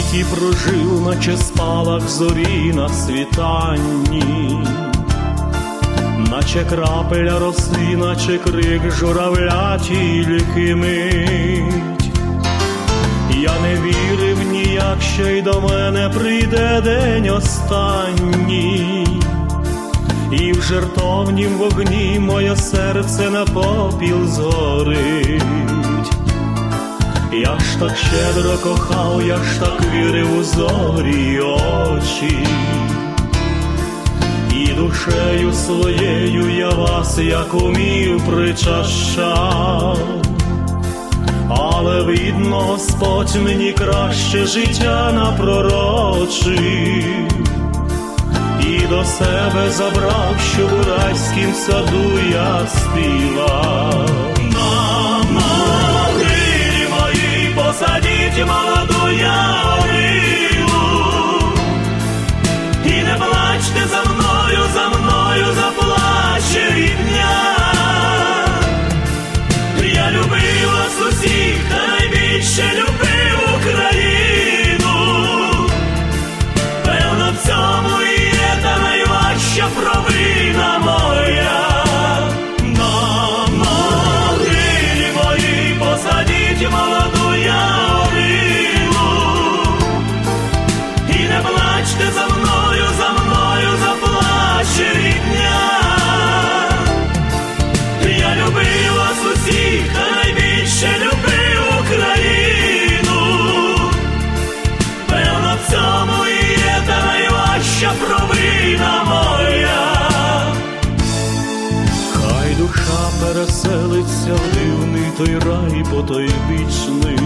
світі прожив, наче спалах зорі на світанні, наче крапеля роси, наче крик журавля тільки мить. Я не вірив ніяк, що й до мене прийде день останній, і в жертовнім вогні моє серце на попіл згорить. Я ж так щедро кохав, я ж так вірив у зорі очі, і душею своєю я вас, як умів, причащав. Але, видно, Господь мені краще життя напророчив, і до себе забрав, щоб у райськім саду я співав. На могилі моїй посадіть молоду ялину, і не плачте за мною заплаче рідня. Я любив вас усіх, та найбільше любив Україну. Певно, в цьому і є та найважча провина моя. На могилі моїй посадіть молоду ялину, і не плачте за мною заплаче рідня. Я любив вас усіх, та найбільше любив Україну. Певно, в цьому і є та найважча провина моя. Хай душа переселиться в дивний той рай потойбічний,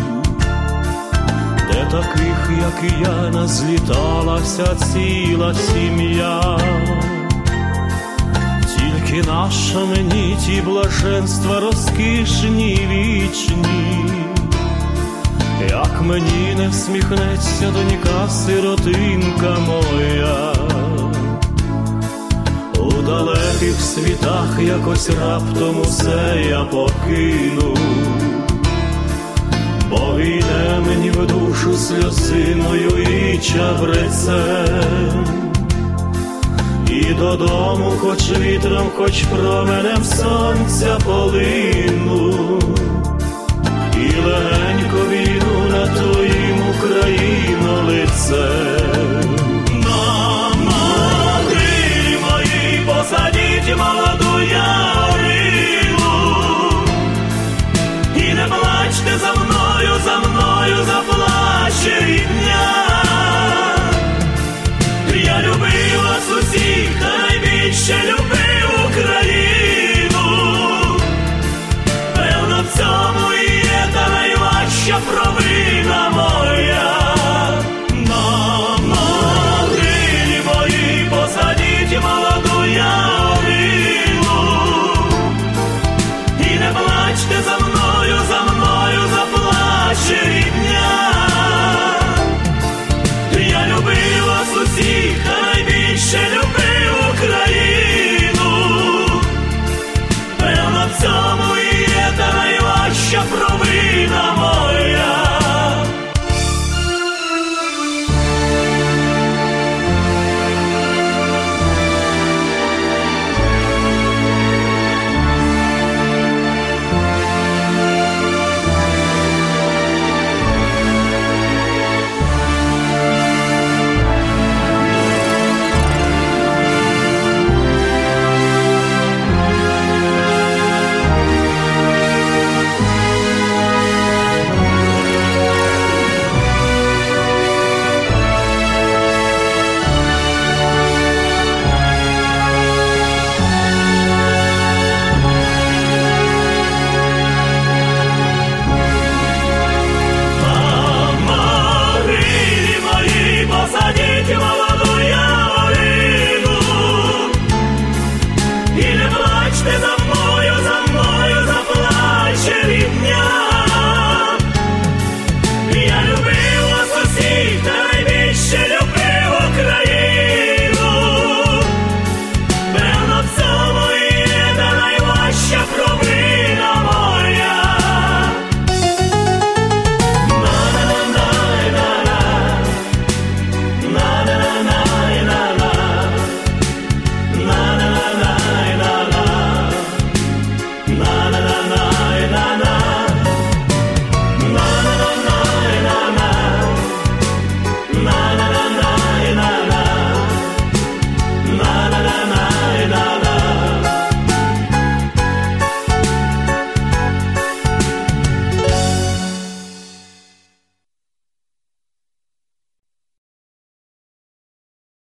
де таких, як і я, назліталася ціла сім'я. Тільки наша мені ті блаженства розкішні вічні, як мені не всміхнеться донька сиротинка моя. У далеких світах якось раптом усе я покину, бо війне мені в душу сльозиною і чабрецем. І додому хоч вітром, хоч променем сонця полину, і легенько